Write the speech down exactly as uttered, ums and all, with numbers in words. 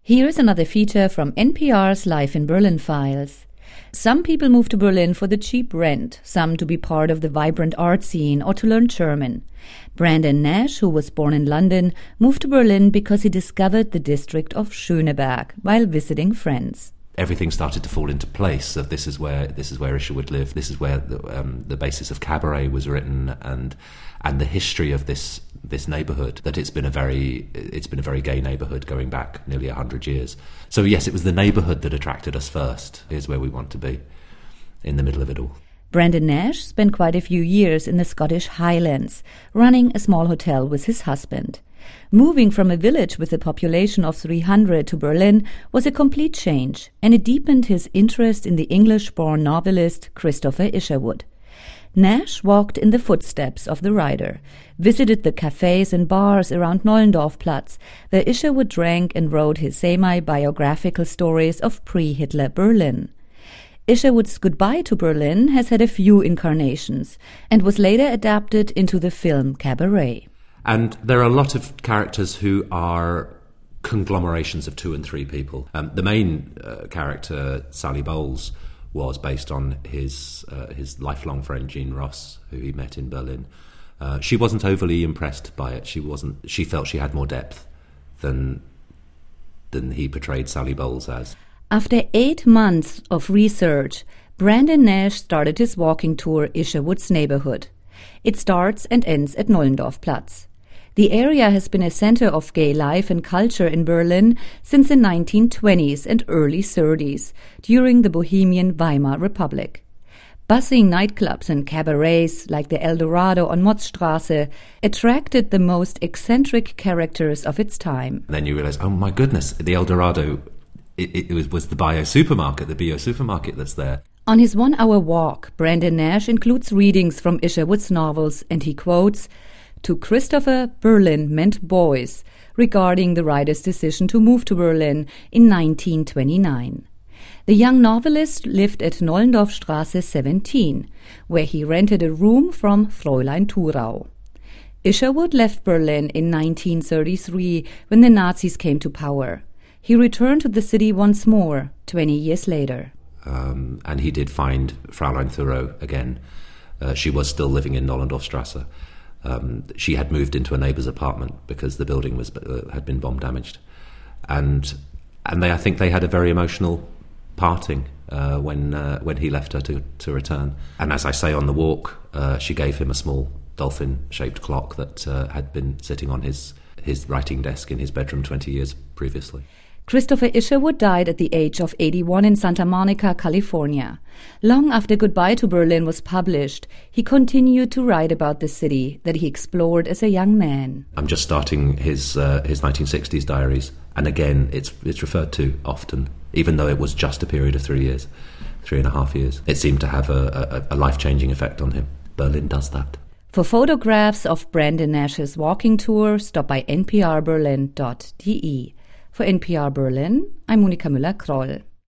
Here's another feature from N P R's Life in Berlin files. Some people move to Berlin for the cheap rent, some to be part of the vibrant art scene or to learn German. Brandon Nash, who was born in London, moved to Berlin because he discovered the district of Schöneberg while visiting friends. Everything started to fall into place. So this is where this is where Isherwood lived. This is where the, um, the basis of Cabaret was written, and and the history of this this neighbourhood. That it's been a very it's been a very gay neighbourhood going back nearly a hundred years. So yes, it was the neighbourhood that attracted us first. Here's where we want to be, in the middle of it all. Brandon Nash spent quite a few years in the Scottish Highlands, running a small hotel with his husband. Moving from a village with a population of three hundred to Berlin was a complete change, and it deepened his interest in the English-born novelist Christopher Isherwood. Nash walked in the footsteps of the writer, visited the cafes and bars around Nollendorfplatz, where Isherwood drank and wrote his semi-biographical stories of pre-Hitler Berlin. Isherwood's Goodbye to Berlin has had a few incarnations and was later adapted into the film Cabaret. And there are a lot of characters who are conglomerations of two and three people. Um, the main uh, character, Sally Bowles, was based on his uh, his lifelong friend Jean Ross, who he met in Berlin. Uh, she wasn't overly impressed by it. She wasn't. She felt she had more depth than than he portrayed Sally Bowles as. After eight months of research, Brandon Nash started his walking tour Isherwood's neighborhood. It starts and ends at Nollendorfplatz. The area has been a center of gay life and culture in Berlin since the nineteen twenties and early thirties, during the Bohemian Weimar Republic. Buzzing nightclubs and cabarets like the El Dorado on Motzstraße attracted the most eccentric characters of its time. Then you realize, oh my goodness, the El Dorado, it, it was, was the bio supermarket, the bio supermarket that's there. On his one-hour walk, Brandon Nash includes readings from Isherwood's novels, and he quotes, "To Christopher, Berlin meant boys," regarding the writer's decision to move to Berlin in nineteen twenty-nine. The young novelist lived at Nollendorfstraße seventeen, where he rented a room from Fräulein Thurau. Isherwood left Berlin in nineteen thirty-three when the Nazis came to power. He returned to the city once more, twenty years later. Um, and he did find Fräulein Thurau again. Uh, she was still living in Nollendorfstraße. Um, she had moved into a neighbour's apartment because the building was uh, had been bomb damaged, and and they I think they had a very emotional parting uh, when uh, when he left her to to return. And as I say on the walk, uh, she gave him a small dolphin-shaped clock that uh, had been sitting on his his writing desk in his bedroom twenty years previously. Christopher Isherwood died at the age of eighty-one in Santa Monica, California. Long after Goodbye to Berlin was published, he continued to write about the city that he explored as a young man. I'm just starting his uh, his nineteen sixties diaries, and again, it's it's referred to often, even though it was just a period of three years, three and a half years. It seemed to have a, a, a life-changing effect on him. Berlin does that. For photographs of Brandon Nash's walking tour, stop by n p r berlin dot d e. For N P R Berlin, I'm Monika Müller-Kroll.